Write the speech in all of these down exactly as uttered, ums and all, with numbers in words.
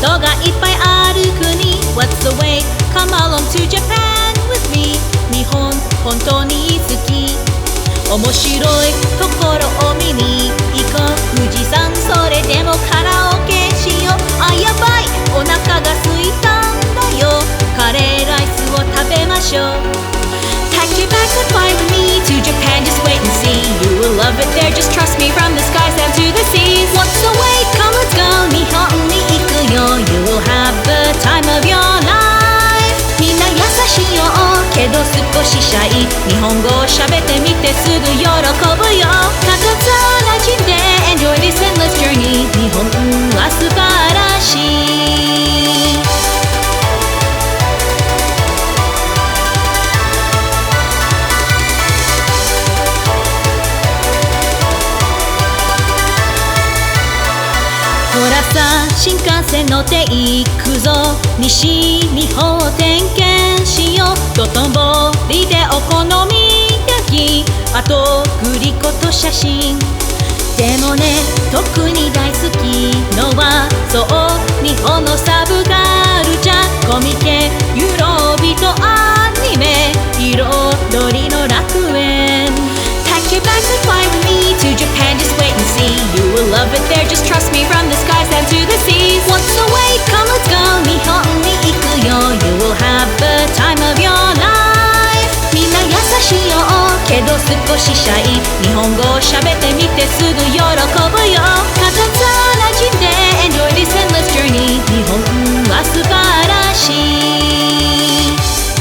人がいっぱいある国 What's the way? Come along to Japan with me 日本本当に好き面白いところを見に行こう富士山それでもカラオケしようあやばいお腹が空いたんだよカレーライスを食べましょう Pack your bags and fly with me to Japan just wait and see You will love it there just trust me from the skies down to the seas What's the wait? Come let's go 日本に行くよ You will have the time of your life みんな優しいよけど少しシャイ日本語を喋ってみてすぐ喜ぶよ片つなじんで Enjoy this endless journey 日本は素晴らしいほらさ新幹線乗って行くぞ西日本点検しよう道頓堀でお好み焼きあとグリコと写真でもね特に大好きのはそう日本のサブカルチャーコミケユーロビとアニメ彩りの楽園Pack your bags and fly with me to Japan just wait and see You will love it there just trust me from the skies down to the seas What's the wait? Come let's go 日本に行くよ You will have the time of your life みんな優しいよけど少しシャイ日本語を喋ってみてすぐ喜ぶよ片つなじんで Enjoy this endless journey 日本は素晴らしい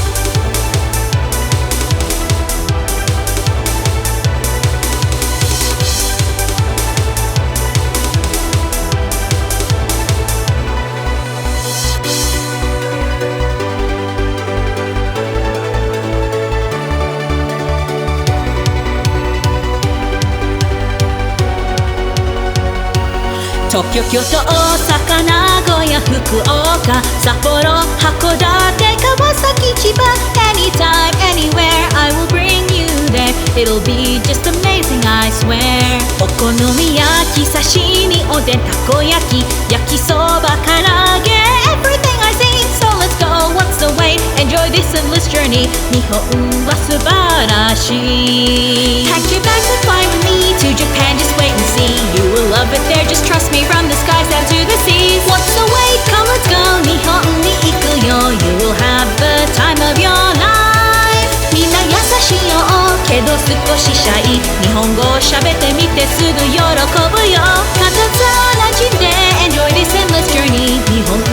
東京、京都、大阪、名古屋、福岡、札幌、函館、川崎、千葉 Anytime, anywhere, I will bring you there It'll be just amazing, I swear お好み焼き、刺身、おでん、たこ焼き焼きそば、唐揚げ Everything I see, so let's go What's the wait? Enjoy this endless journey 日本は素晴らしい Pack your bags and fly with me to Japan, just wait and see You will love it there, just trust me from the skies down to the seas What's the wait? Come let's go 日本に行くよ You will have the time of your life みんな優しいよけど少しシャイ日本語を喋ってみてすぐ喜ぶよ片つなじんで Enjoy this endless journey 日本